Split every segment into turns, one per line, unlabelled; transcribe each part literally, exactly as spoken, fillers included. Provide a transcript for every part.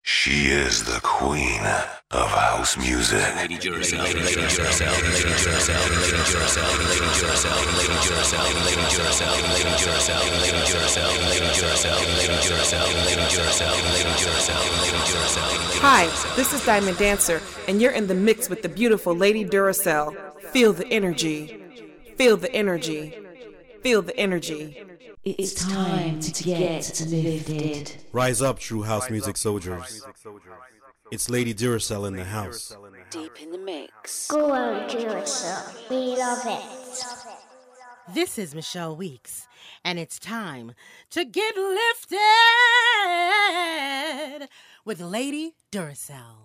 She is the queen of house music. Lady Duracell, Lady Duracell, Lady Duracell, Lady Duracell, Lady Duracell, Lady Duracell, Lady Duracell, Lady Duracell, Lady Duracell, Lady Duracell, Lady Duracell, Lady Duracell, Lady Duracell, Lady Duracell.
Hi, this is Diamond Dancer, and you're in the mix with the beautiful Lady Duracell. Feel the energy. Feel the energy. Feel the energy.
It's time to get lifted.
Rise up, true house music soldiers. It's Lady Duracell in the house.
Deep in the mix.
Go on, Duracell. We love it.
This is Michelle Weeks, and it's time to get lifted with Lady Duracell.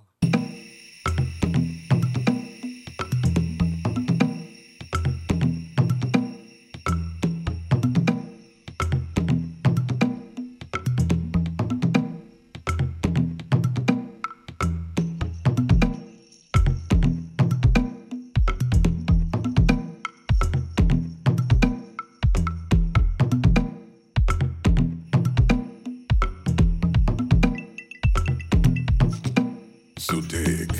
So dig.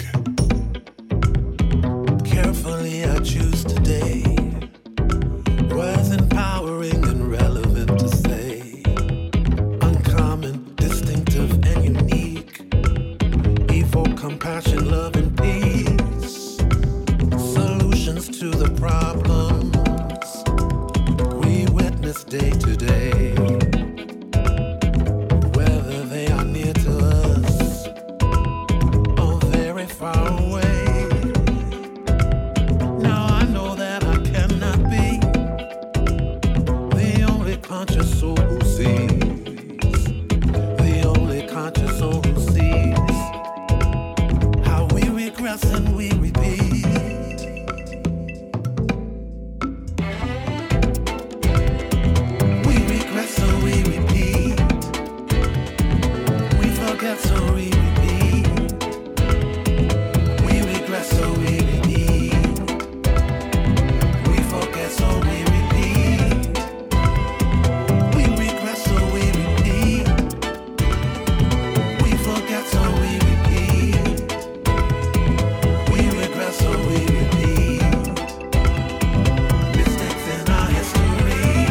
Carefully I choose today. Worth empowering and relevant to say. Uncommon, distinctive and unique. Evoke compassion, love and peace. Solutions to the problems we witness day to day. Whether they are near to us far away. Now I know that I cannot be the only conscious soul who sees, the only conscious soul who sees how we regress and we repeat. We regress so we repeat. We forget so we repeat. So we repeat. We forget, so we repeat. We regress, so we repeat. We forget, so we repeat. We regress, so we repeat. Mistakes in our history.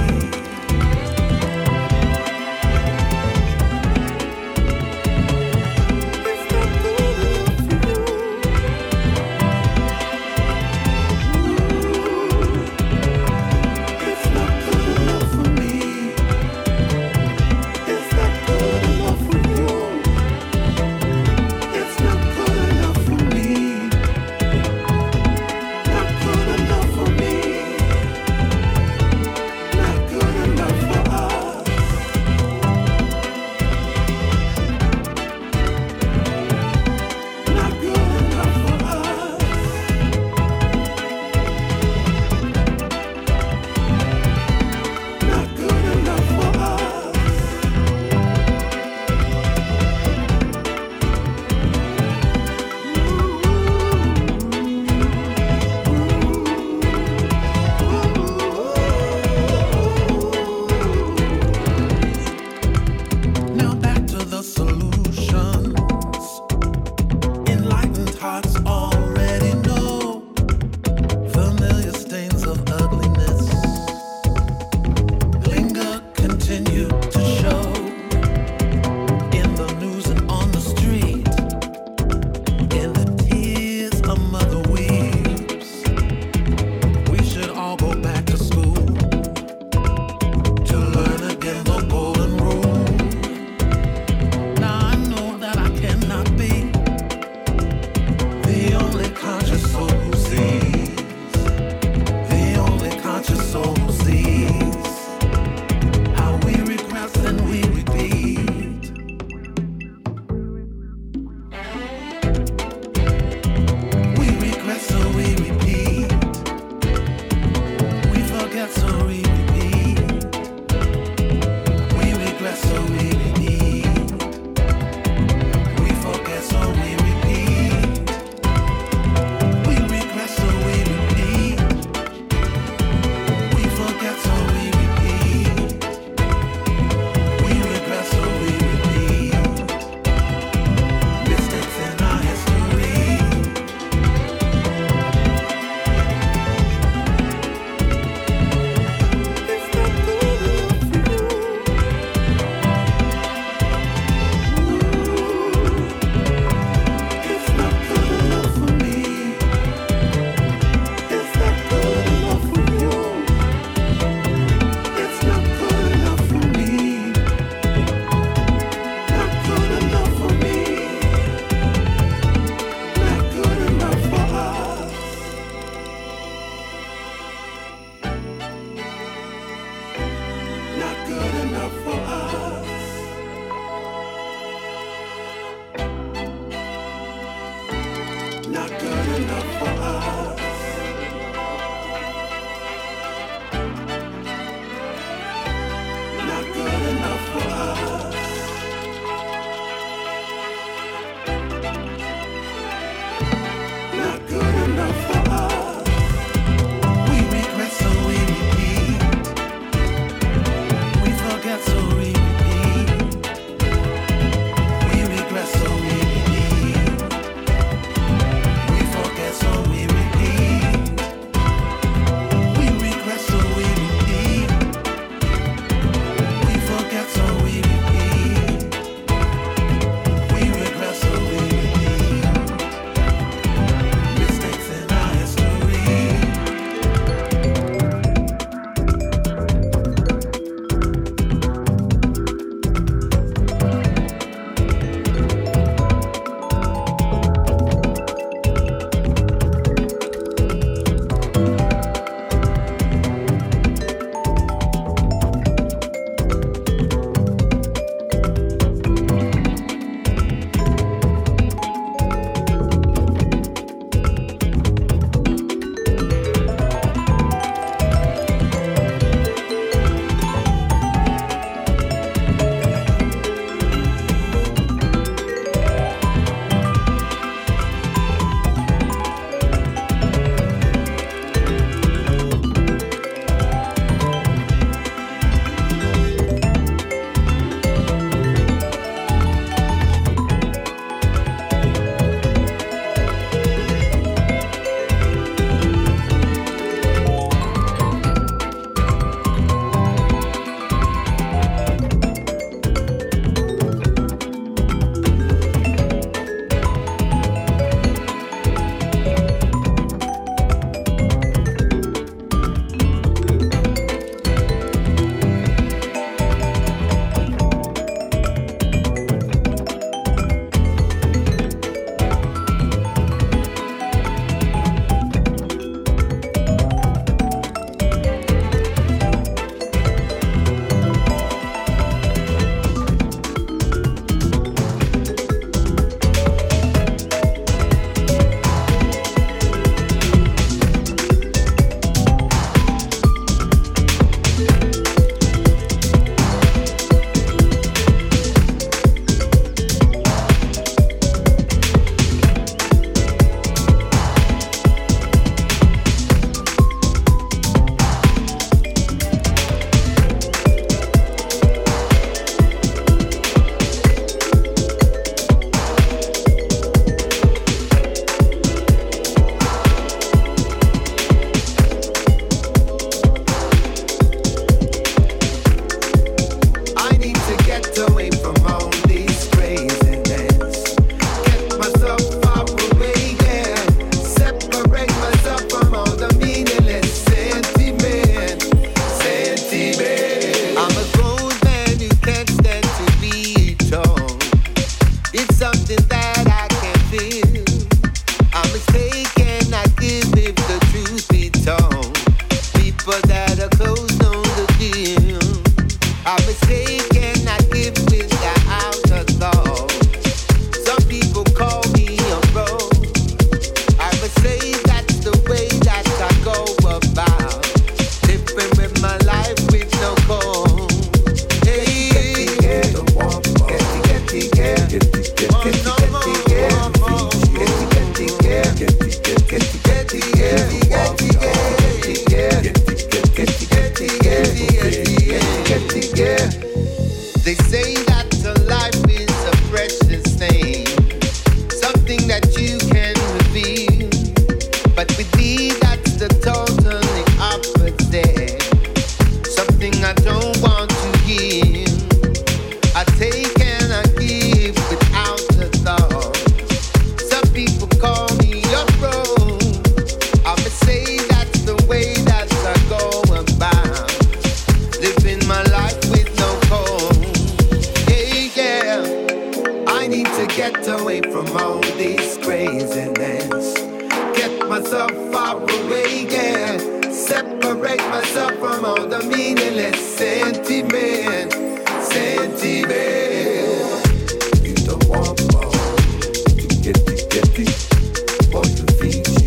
Getty, getty, for your feet.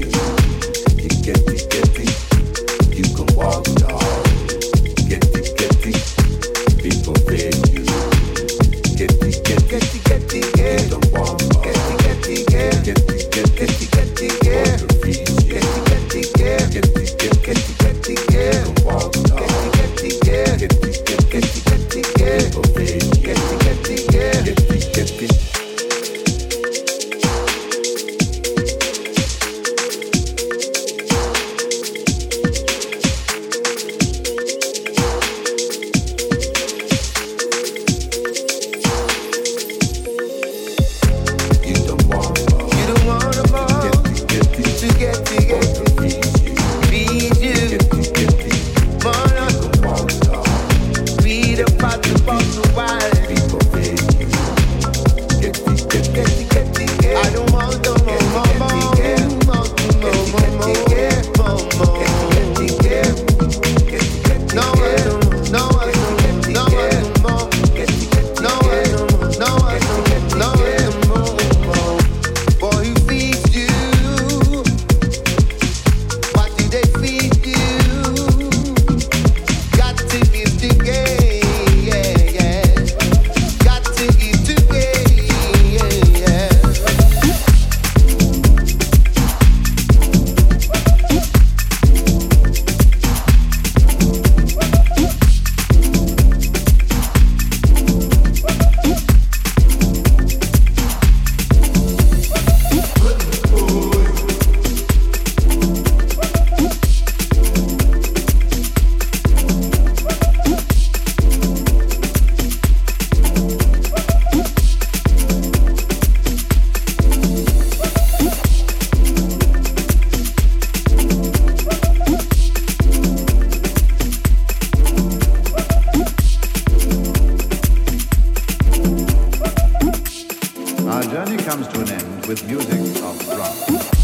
to an end with music of rock.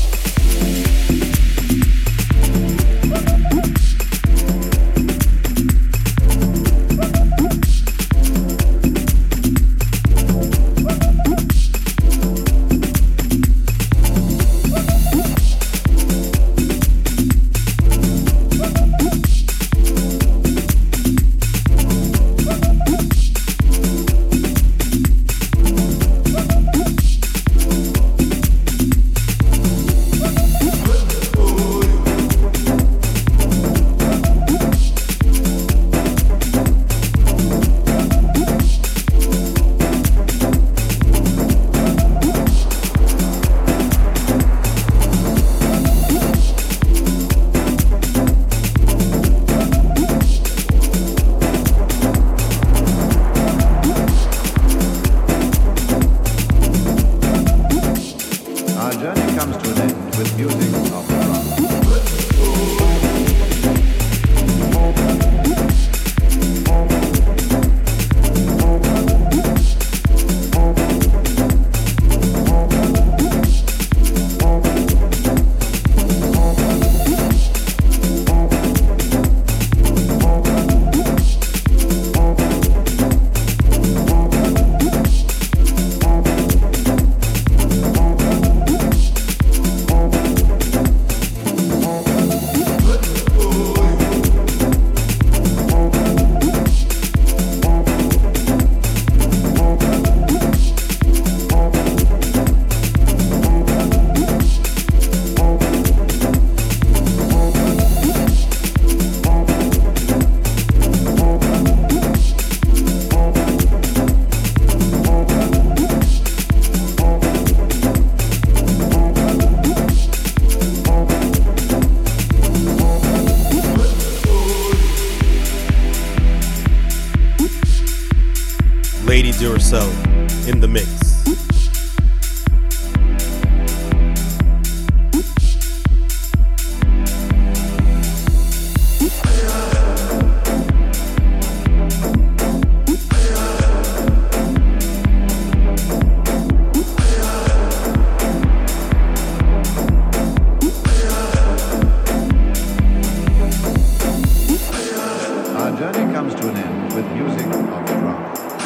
Lady Duracell in the mix.
Our journey comes to an end with music of rock.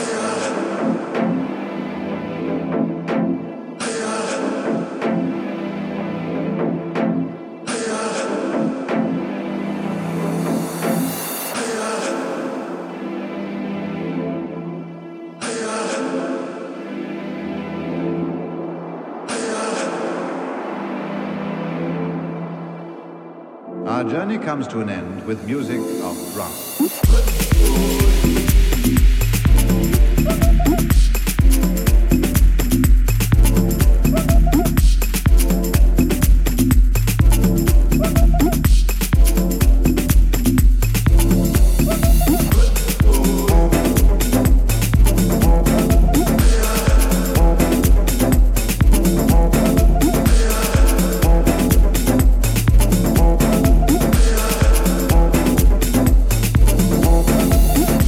Our journey comes to an end with music of rock.
We'll be right back.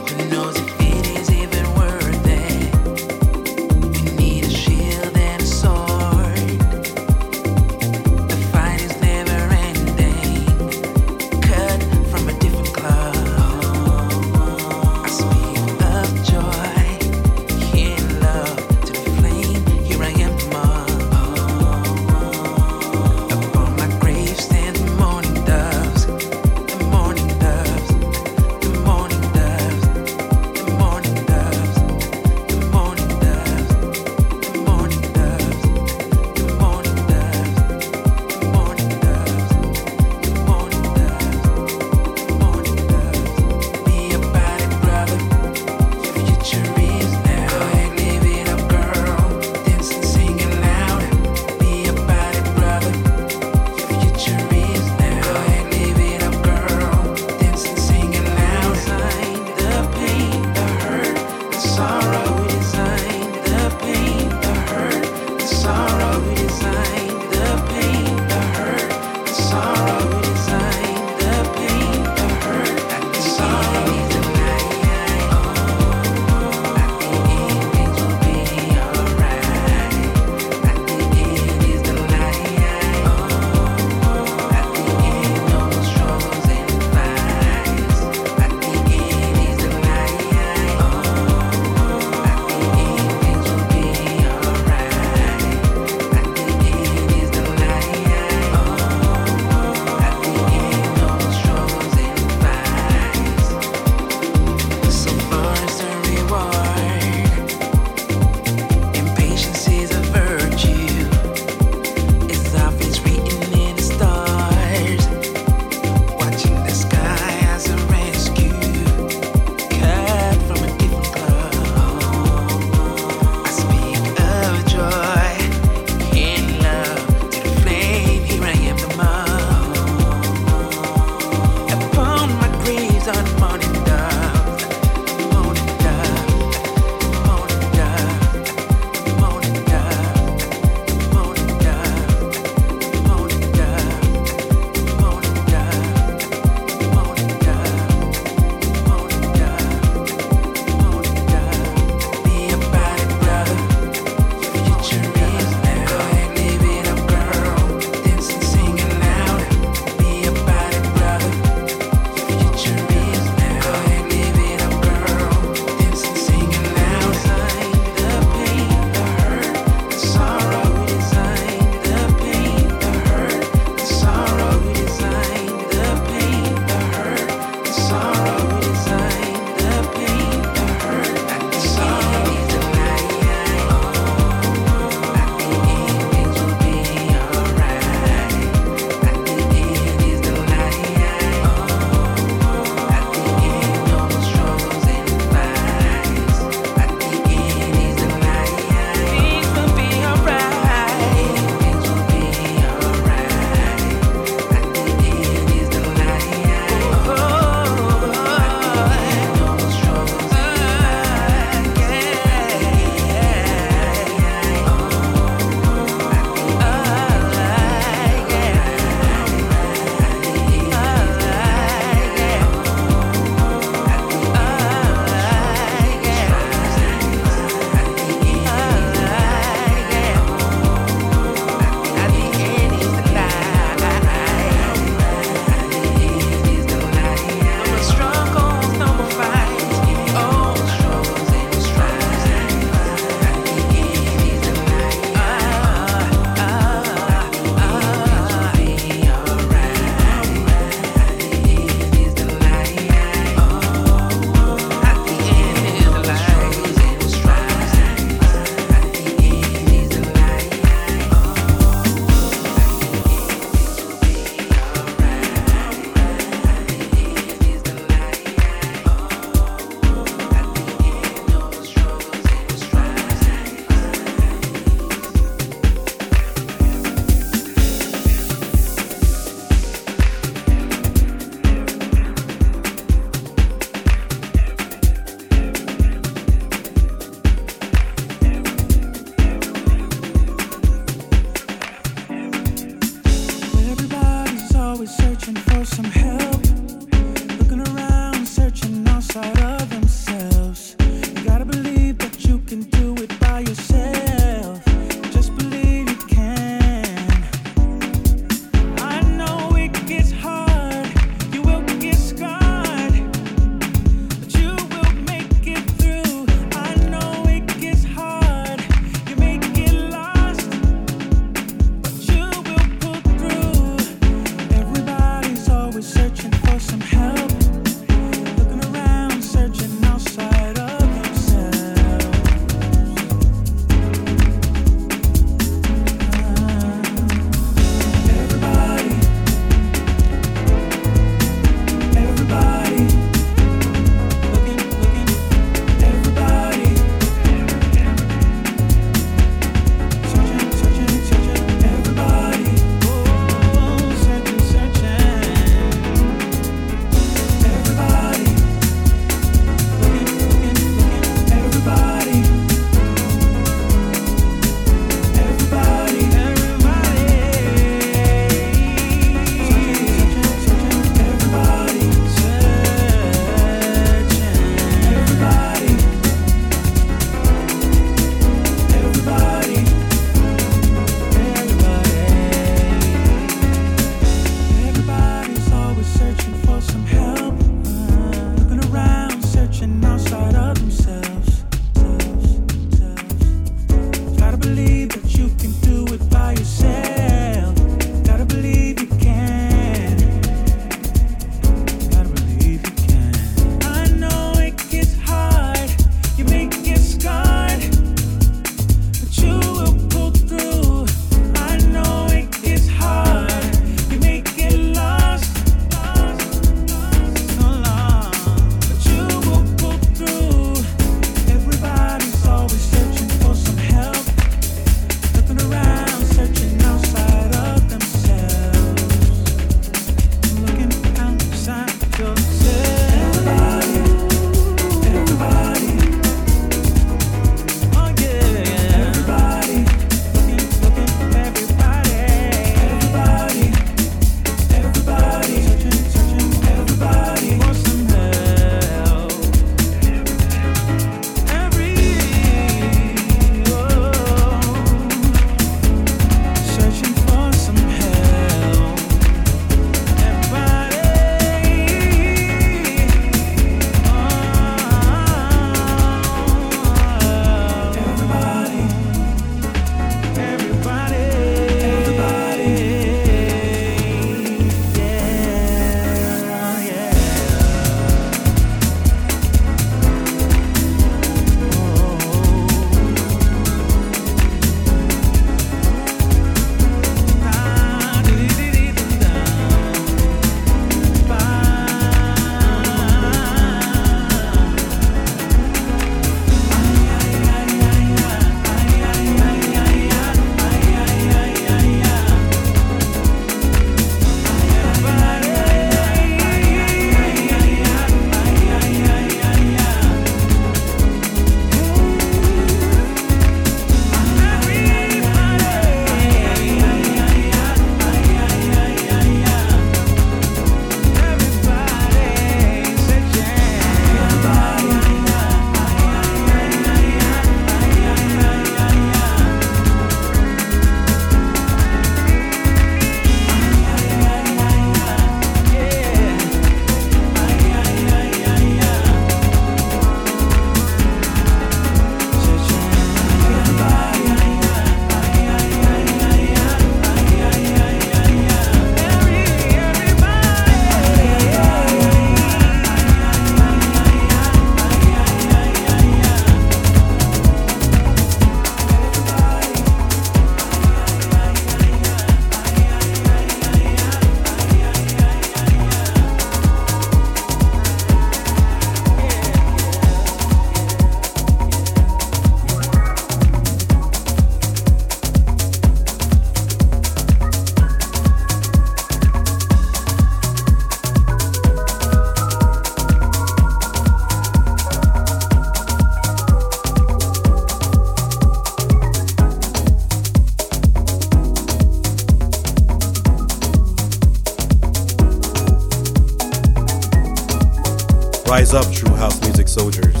Rise up, true house music soldiers.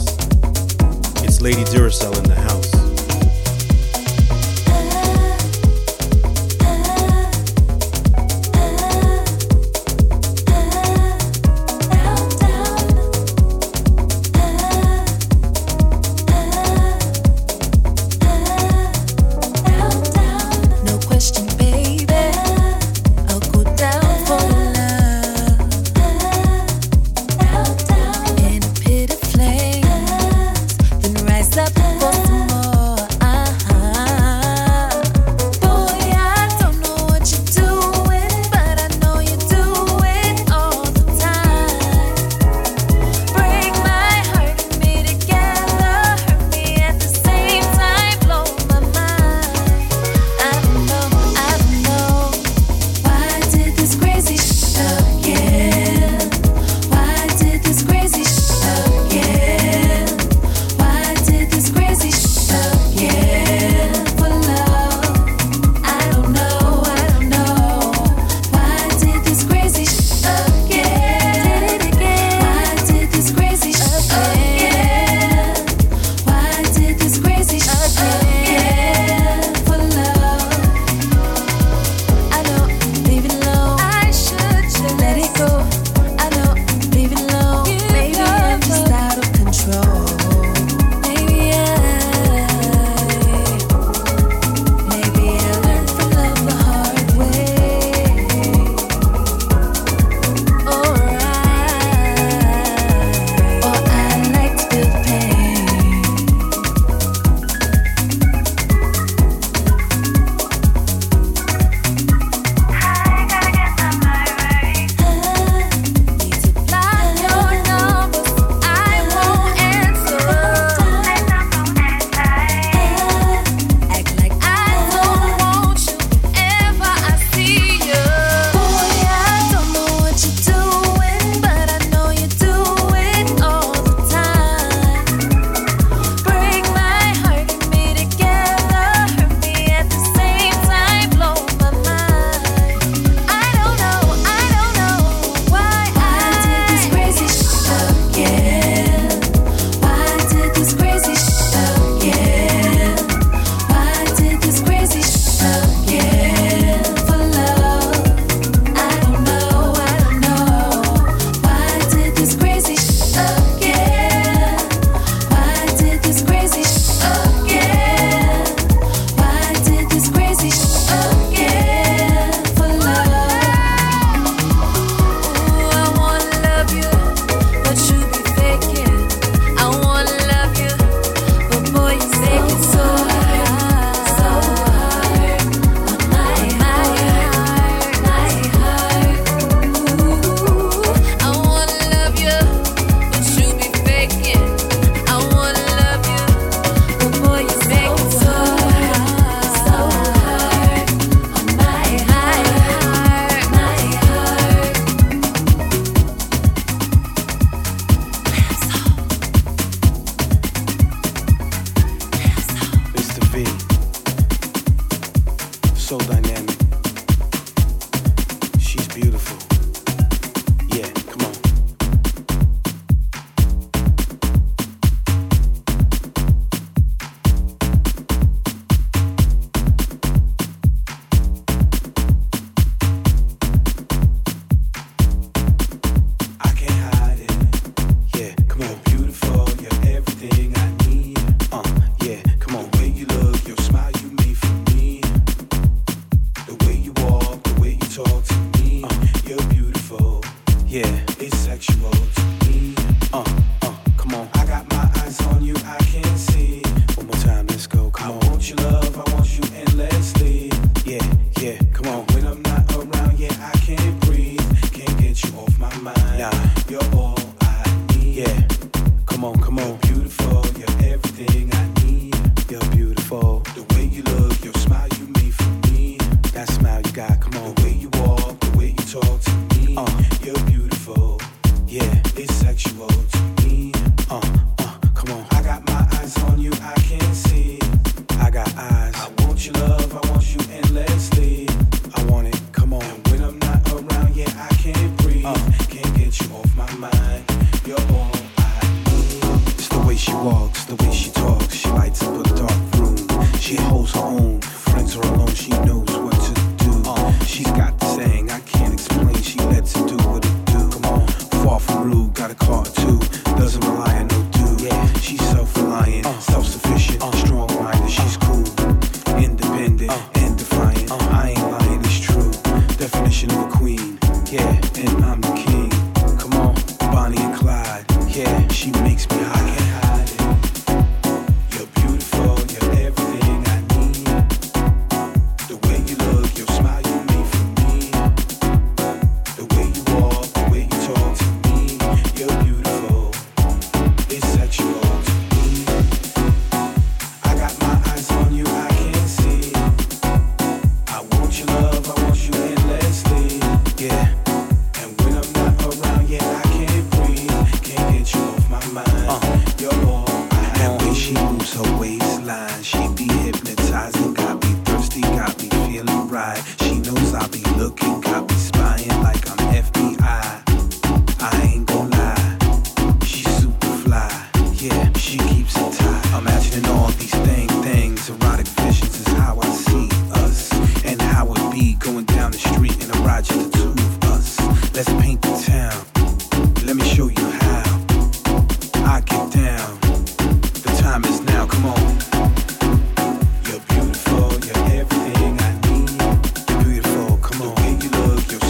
It's Lady Duracell in the house.
Uh, can't get you off my mind. You're all walks, the way she talks, she lights up a dark room. She holds her own, friends are alone, she knows what to do. Uh, she's got the saying, I can't explain, she lets it do what it do. Come on, far from rude, got a car too, doesn't rely on no dude. Yeah, she's self-reliant, uh, self-sufficient, uh, strong-minded, she's cool, independent, uh, and defiant. Uh, I ain't lying, it's true. Definition of a queen, yeah, and I'm the king. Come on, Bonnie and Clyde, yeah, she makes me high. I can't hide it. You're beautiful, you're everything I need. The way you look, your smile you made for me. The way you walk, the way you talk to me. You're beautiful, it's sexual to me. I got my eyes on you, I can't see. I want your love, I want you endlessly, yeah. And when I'm not around, yeah, I can't breathe. Can't get you off my mind. Uh, You're all I have. The way she moves her waistline, she be hypnotizing. Got me thirsty, got me feeling right. She knows I'll be looking, got me spying like I'm F B I. I ain't gon' lie, she's super fly. Yeah, she keeps it tight. Imagining all these thing things, erotic visions is how I see us, and how it be going down the street in a ride, just the two of us. Let's paint the town. Let me show you how I get down. The time is now, come on. You're beautiful, you're everything I need. Beautiful, come on. The way you look, your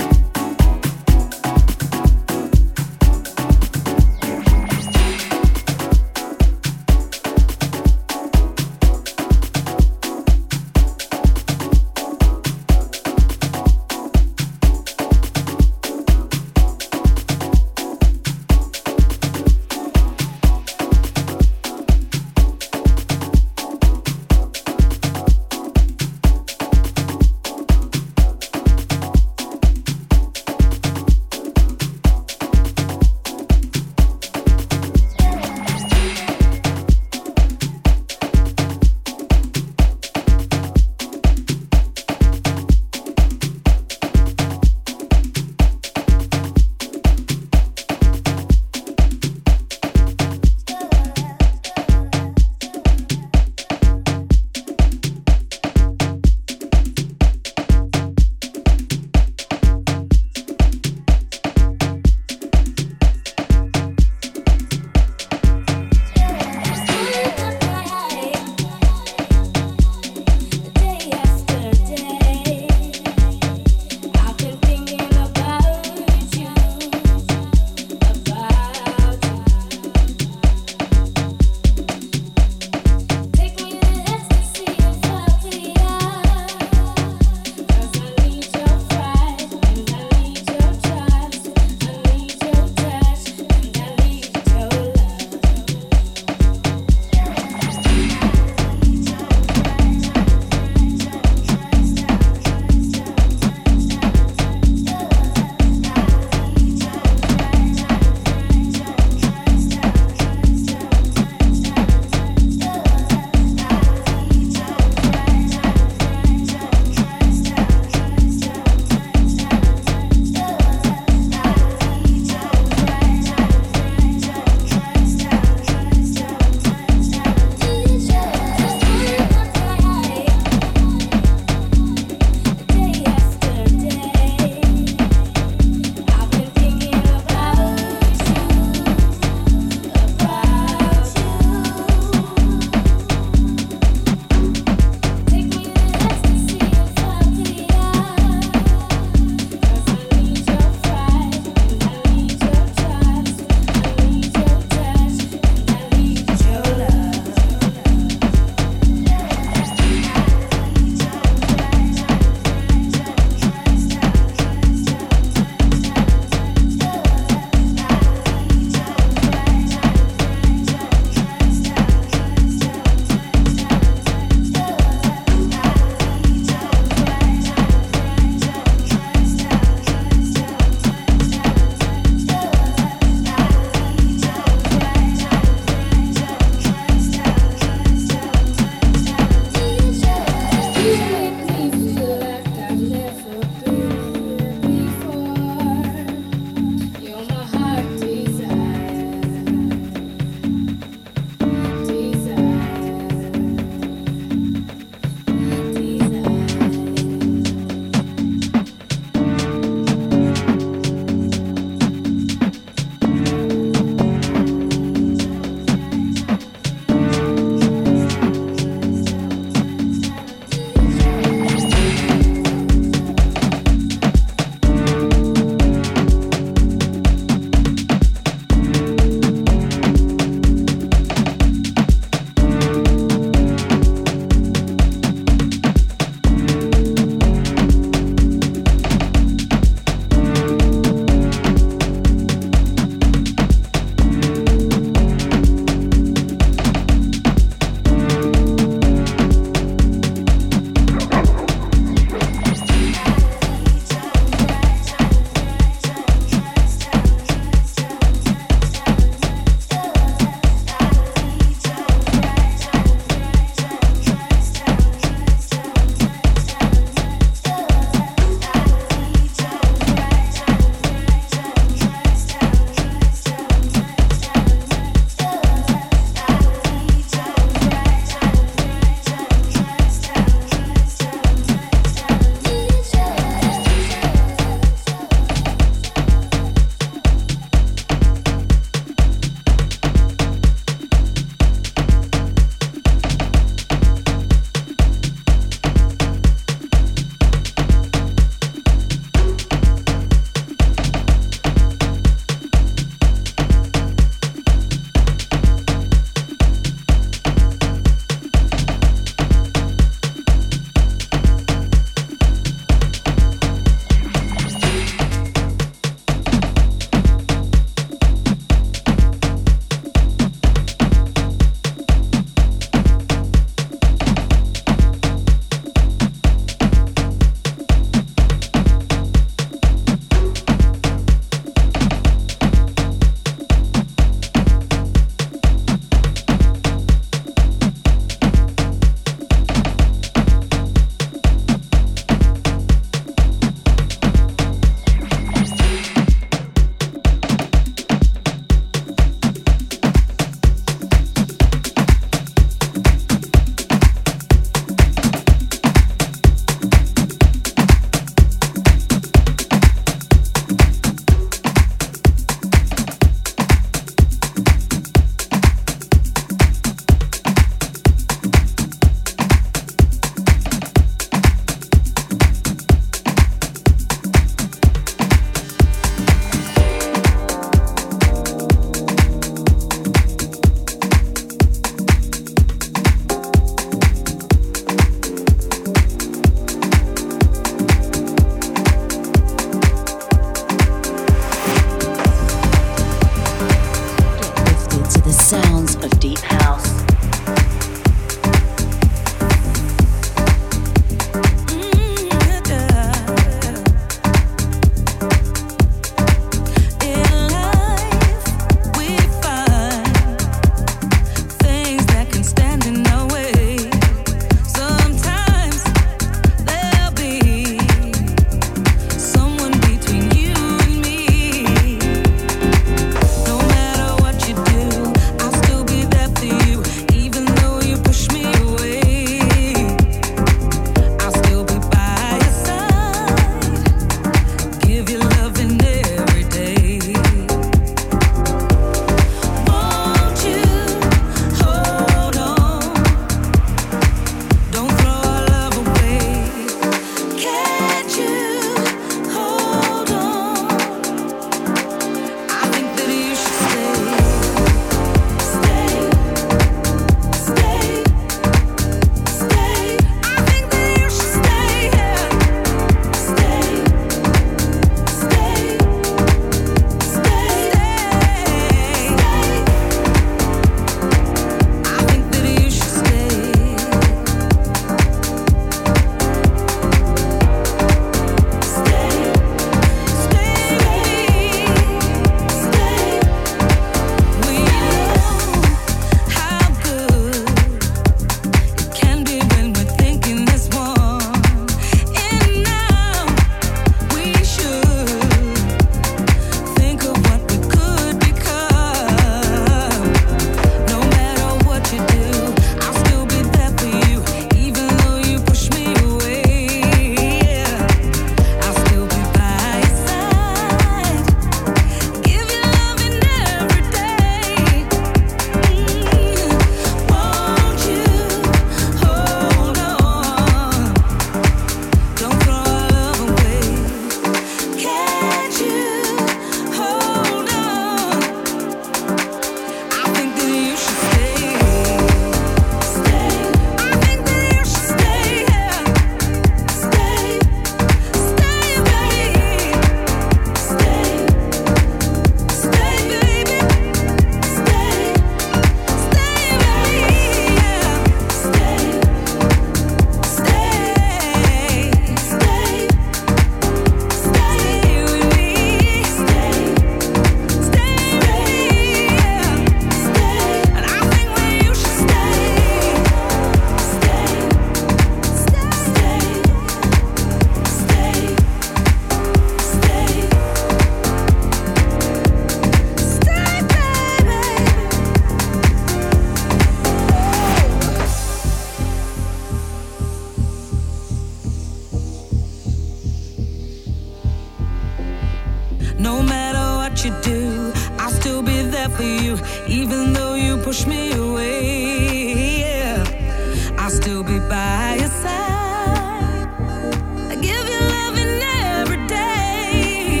No matter what you do, I'll still be there for you. Even though you push me away, yeah, I'll still be by your side. I give you loving every day.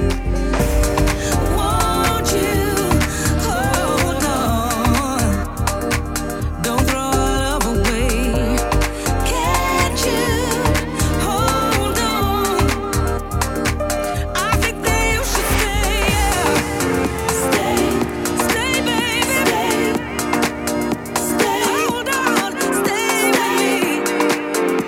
Won't you hold on? Don't throw our love away. Can't you hold on? I think that you should stay, yeah. Stay, stay, baby, stay, stay. Hold on, stay with me.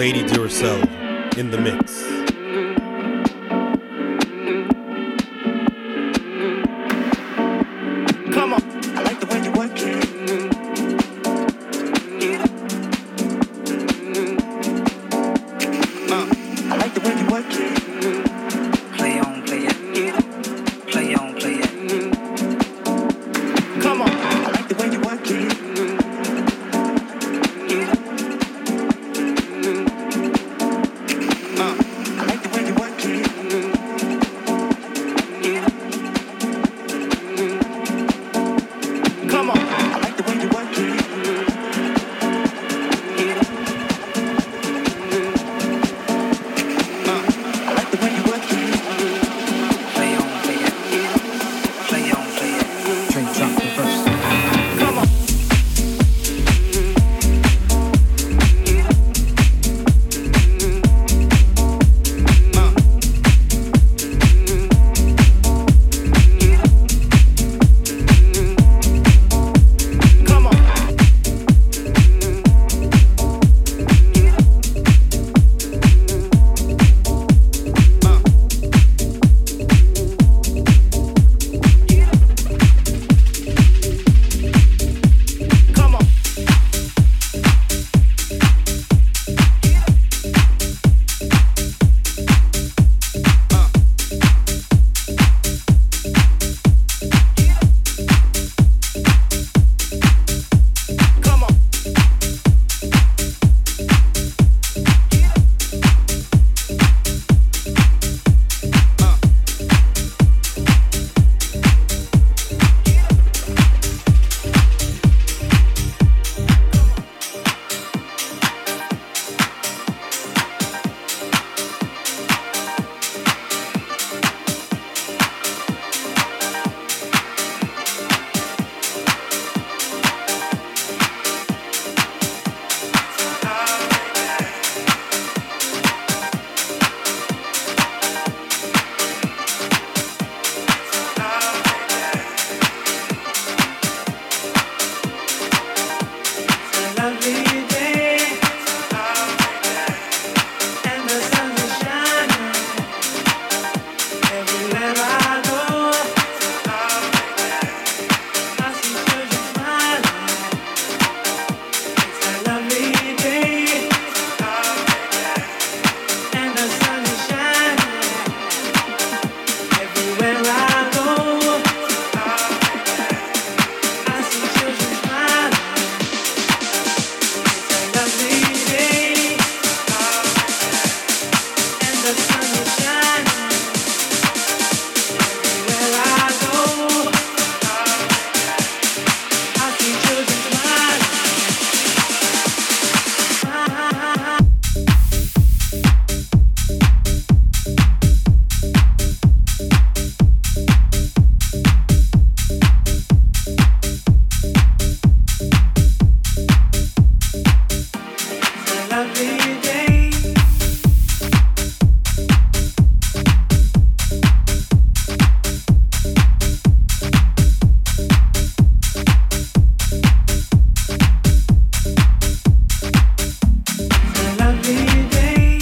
Lady Duracell in the mix.
Come on, I like the way you work it. Uh, I like the way you work it. Play on, play it. Play on, play it. Come on, I like the way you work it. Uh, I like the way you work it. Come on, I like the way you work it. Uh, I like the way you work it. Play on, play it. Play on, play it. Drink, drop, reverse. Come on. Uh. Come on. Uh. Come on. Uh. Come on. Uh. Lovely day, and the sun is shining. Everywhere I go, I see children smiling. It's a lovely day, and the sun is shining. Everywhere I go, I see children smiling. Lovely day, and the sun is shining. Everywhere I go, I see children smiling. It's a lovely day. It's a lovely day.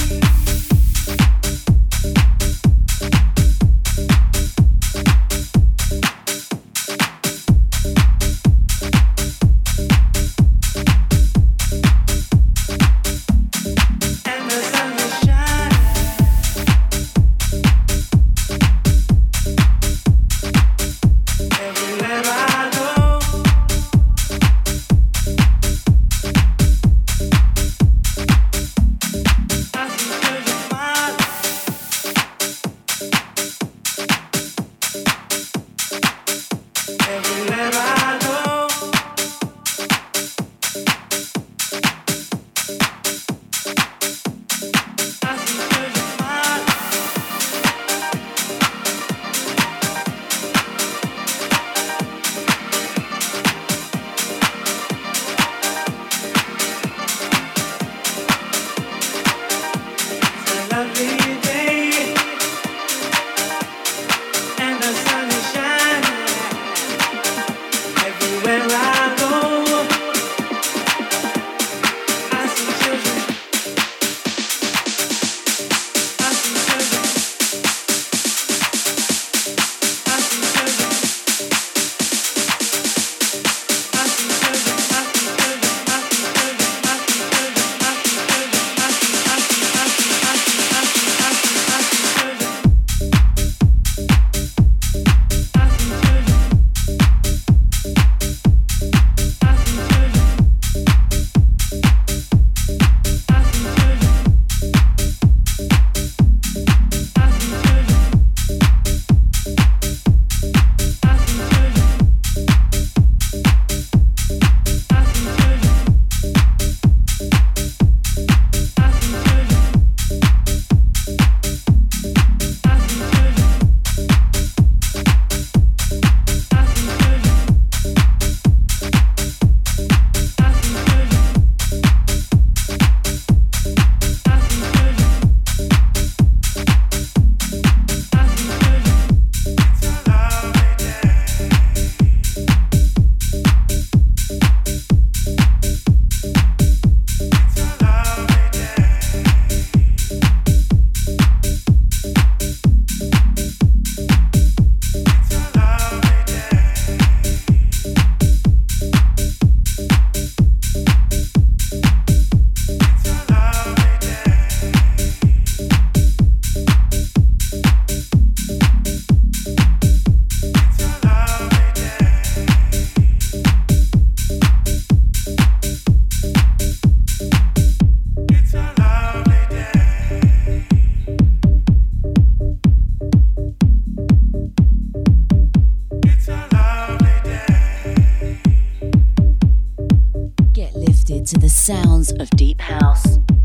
sounds of deep house.